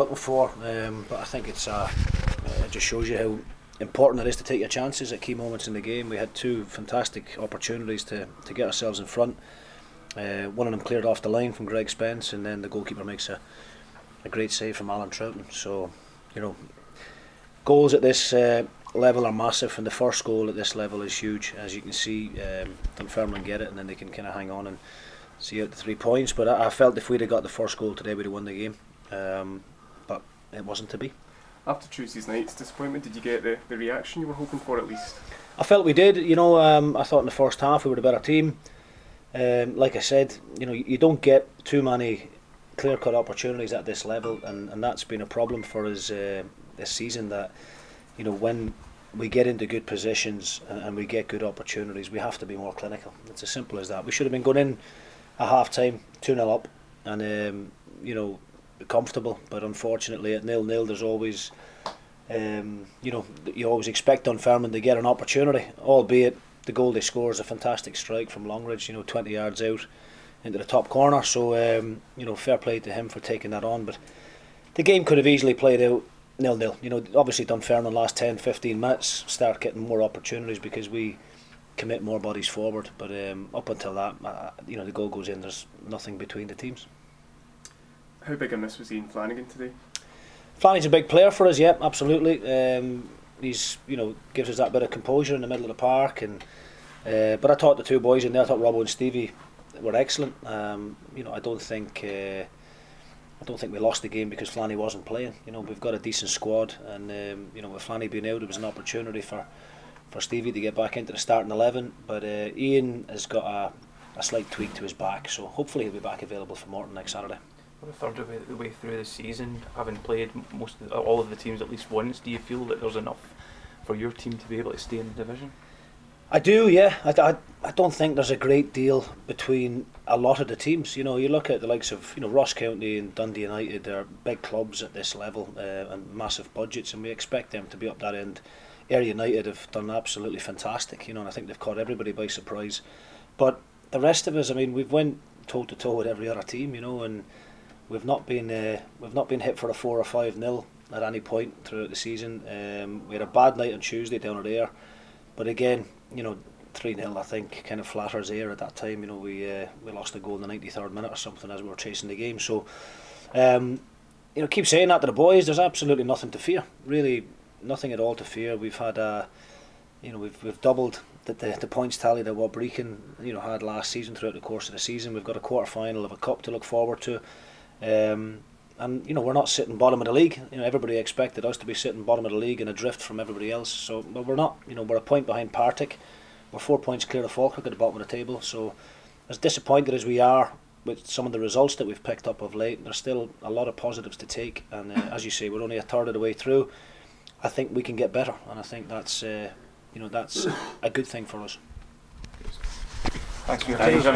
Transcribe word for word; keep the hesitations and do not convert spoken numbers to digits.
looking for, um, but I think it's uh, it just shows you how important it is to take your chances at key moments in the game. We had two fantastic opportunities to, to get ourselves in front. Uh, one of them cleared off the line from Greg Spence, and then the goalkeeper makes a, a great save from Alan Troughton. So, you know, goals at this uh, level are massive, and the first goal at this level is huge. As you can see, um, Dunfermline get it, and then they can kind of hang on and see out the three points. But I, I felt if we'd have got the first goal today, we'd have won the game. Um, but it wasn't to be. After Tuesday's night's disappointment, did you get the, the reaction you were hoping for at least? I felt we did. You know, um, I thought in the first half we were a better team. Um, like I said, you know, you don't get too many clear-cut opportunities at this level, and, and that's been a problem for us uh, this season. That, you know, when we get into good positions and, and we get good opportunities, we have to be more clinical. It's as simple as that. We should have been going in at half-time two nil up, and um, you know, comfortable. But unfortunately, at nil nil, there's always, um, you know, you always expect Dunfermline to get an opportunity, albeit the goal they score is a fantastic strike from Longridge, you know, twenty yards out into the top corner. So, um, you know, fair play to him for taking that on. But the game could have easily played out nil nil. You know, obviously Dunfermline last ten fifteen minutes start getting more opportunities because we commit more bodies forward. But um, up until that, uh, you know, the goal goes in, there's nothing between the teams. How big a miss was Ian Flanagan today? Flanagan's a big player for us, yeah, absolutely. Um, he's, you know, gives us that bit of composure in the middle of the park, and uh, but I thought the two boys in there, I thought Robbo and Stevie were excellent. Um, you know, I don't think uh, I don't think we lost the game because Flanny wasn't playing. You know, we've got a decent squad, and um, you know, with Flanny being out, it was an opportunity for, for Stevie to get back into the starting eleven. But uh, Ian has got a, a slight tweak to his back, so hopefully he'll be back available for Morton next Saturday. A third of the way through the season, having played most of the, all of the teams at least once, do you feel that there's enough for your team to be able to stay in the division? I do, yeah. I, I, I don't think there's a great deal between a lot of the teams. You know, you look at the likes of, you know, Ross County and Dundee United. They're big clubs at this level uh, and massive budgets, and we expect them to be up that end. Ayr United have done absolutely fantastic, you know, and I think they've caught everybody by surprise. But the rest of us, I mean, we've went toe to toe with every other team, you know, and We've not been uh, we've not been hit for a four or five nil at any point throughout the season. Um, we had a bad night on Tuesday down at Ayr, but again, you know, three nil I think kind of flatters Ayr at that time. You know, we uh, we lost a goal in the ninety-third minute or something as we were chasing the game. So, um, you know, keep saying that to the boys. There's absolutely nothing to fear. Really, nothing at all to fear. We've had a, you know, we've we've doubled the the, the points tally that what Brechin, you know, had last season throughout the course of the season. We've got a quarter final of a cup to look forward to. Um, and you know, we're not sitting bottom of the league. You know, everybody expected us to be sitting bottom of the league and adrift from everybody else. So, but we're not. You know, we're a point behind Partick. We're four points clear of Falkirk at the bottom of the table. So, as disappointed as we are with some of the results that we've picked up of late, there's still a lot of positives to take. And uh, as you say, we're only a third of the way through. I think we can get better, and I think that's uh, you know, that's a good thing for us. Thanks for your time.